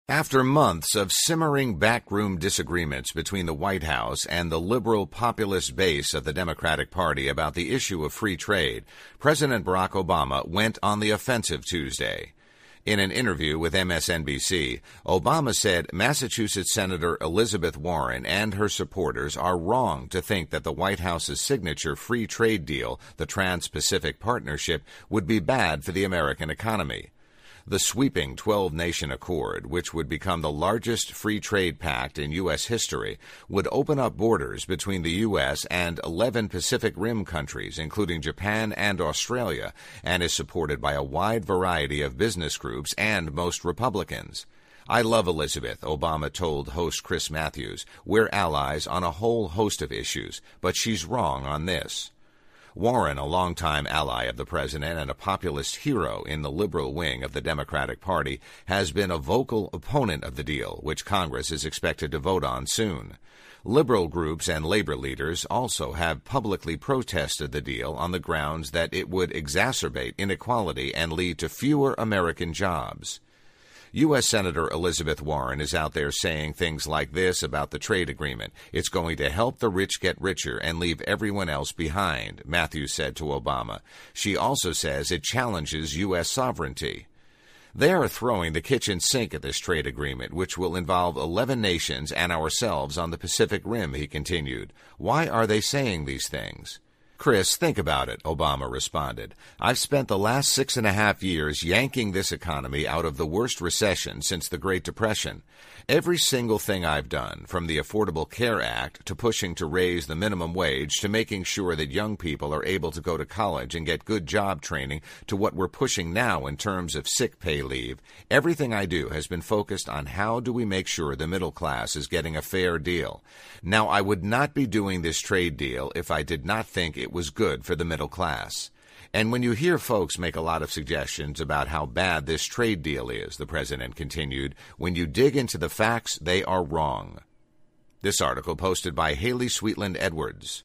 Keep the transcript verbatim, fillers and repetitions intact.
After months of simmering backroom disagreements between the White House and the liberal populist base of the Democratic Party about the issue of free trade, President Barack Obama went on the offensive Tuesday. In an interview with M S N B C, Obama said Massachusetts Senator Elizabeth Warren and her supporters are wrong to think that the White House's signature free trade deal, the Trans-Pacific Partnership, would be bad for the American economy. The sweeping twelve-nation accord, which would become the largest free trade pact in U S history, would open up borders between the U S and eleven Pacific Rim countries, including Japan and Australia, and is supported by a wide variety of business groups and most Republicans. "I love Elizabeth," Obama told host Chris Matthews. "We're allies on a whole host of issues, but she's wrong on this." Warren, a longtime ally of the president and a populist hero in the liberal wing of the Democratic Party, has been a vocal opponent of the deal, which Congress is expected to vote on soon. Liberal groups and labor leaders also have publicly protested the deal on the grounds that it would exacerbate inequality and lead to fewer American jobs. U S. Senator Elizabeth Warren is out there saying things like this about the trade agreement. "It's going to help the rich get richer and leave everyone else behind," Matthews said to Obama. She also says it challenges U S sovereignty. "They are throwing the kitchen sink at this trade agreement, which will involve eleven nations and ourselves on the Pacific Rim," he continued. "Why are they saying these things?" "Chris, think about it," Obama responded. "I've spent the last six and a half years yanking this economy out of the worst recession since the Great Depression. Every single thing I've done, from the Affordable Care Act to pushing to raise the minimum wage to making sure that young people are able to go to college and get good job training to what we're pushing now in terms of sick pay leave, everything I do has been focused on how do we make sure the middle class is getting a fair deal. Now, I would not be doing this trade deal if I did not think it was good for the middle class." And when you hear folks make a lot of suggestions about how bad this trade deal is, the president continued, when you dig into the facts, they are wrong. This article posted by Haley Sweetland Edwards.